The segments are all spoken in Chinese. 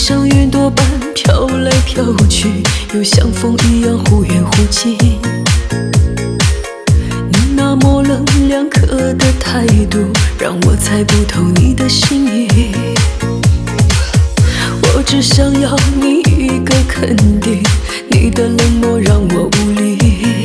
像云朵般飘来飘去，又像风一样忽远忽近。你那模棱两可的态度，让我猜不透你的心意。我只想要你一个肯定，你的冷漠让我无力。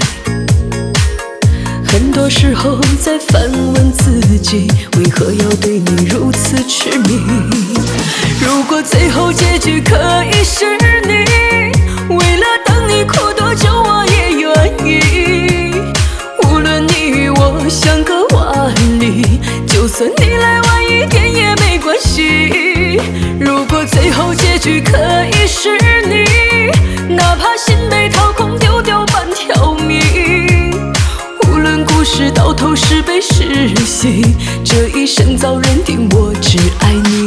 很多时候在反问自己，为何要对你如此痴迷？如果最后结局可以是你，为了等你哭多久我也愿意。无论你与我相隔万里，就算你来晚一点也没关系。如果最后结局可以是你，哪怕心被掏空丢掉半条命，无论故事到头是悲是喜，这一生早认定我只爱你。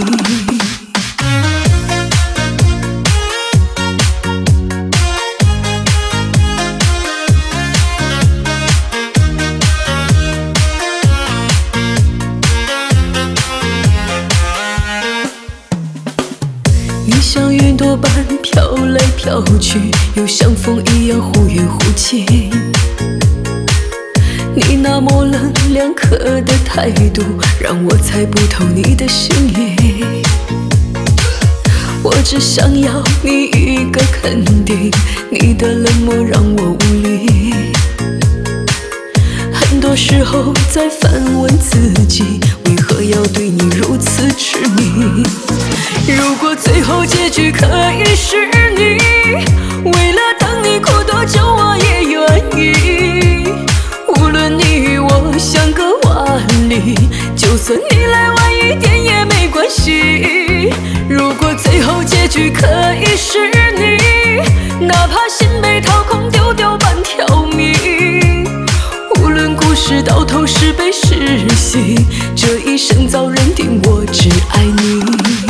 你像云朵般飘来飘去，又像风一样忽远忽近。你那模棱两可的态度，让我猜不透你的心意。我只想要你一个肯定，你的冷漠让我无力。很多时候在反问自己，为何要对你如此痴迷？如果最后结局可以是你，为了等你哭多久我也愿意。无论你与我相隔万里，就算你来晚一点也没关系。如果最后结局可以是你，哪怕心被掏空丢掉半条命，无论故事到头是悲是喜，这一生早认定我只爱你。